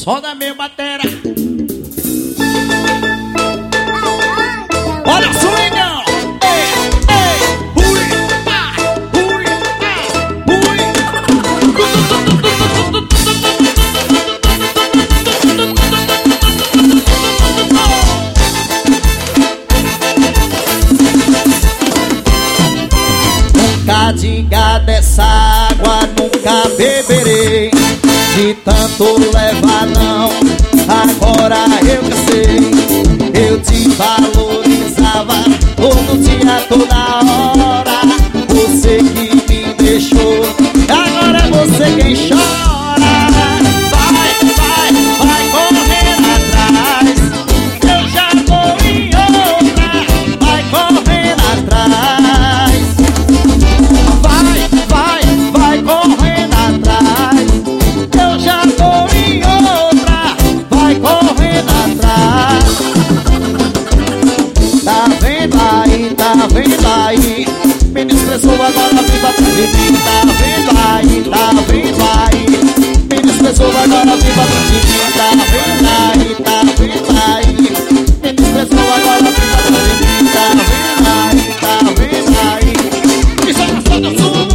Roda meu batera. Olha o swingão. Ei, ei, ui, ah, ui, ah, ui. Nunca diga dessa água, nunca beberei. De tanto levar não, agora eu cansei. Eu te valorizava todo dia, toda hora. Você que me deixou, agora é você quem chora. Vai, vai, vai correndo atrás. Eu já vou em outra. Vai correndo atrás. Vai, vai, vai correndo atrás. Eu já vou em outra, vai correndo atrás. Tá vendo aí, me desprezou, agora viva pra mim. Tá vendo aí, me desprezou, agora viva pra mim. Tá vendo aí, me desprezou, agora viva pra mim. Tá vendo aí, isso é a Zona Sul.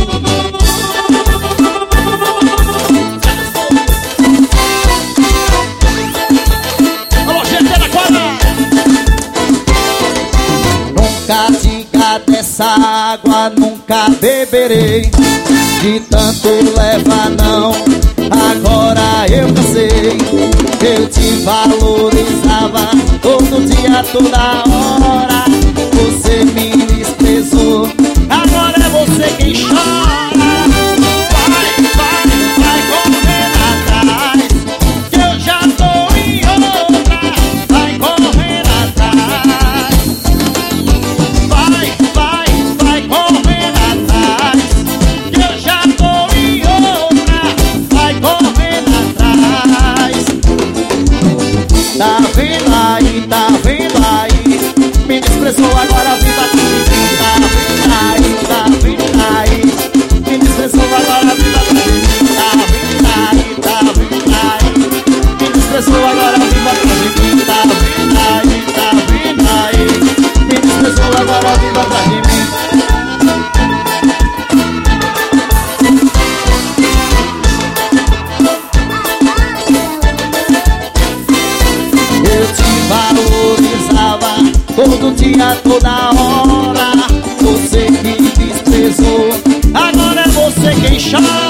Nunca diga dessa água, nunca beberei. De tanto levar não, agora eu cansei. Eu te valorizava todo dia, toda hora. Você me desprezou, agora é você quem chora. Vai, vai, vai correndo atrás. Que eu já tô em outra. Vai correndo atrás. Vai, vai, vai correndo atrás. Que eu já tô em outra. Vai correndo atrás. Tá vendo aí, me desprezou, agora viva pra mim. Tá vendo aí, me desprezou, agora viva pra mim. Tá vendo aí, me desprezou, agora viva pra mim. Tá vendo aí, me desprezou, agora viva pra mim. Eu te valorizava todo dia, toda hora. Você que desprezou, agora é você quem chora.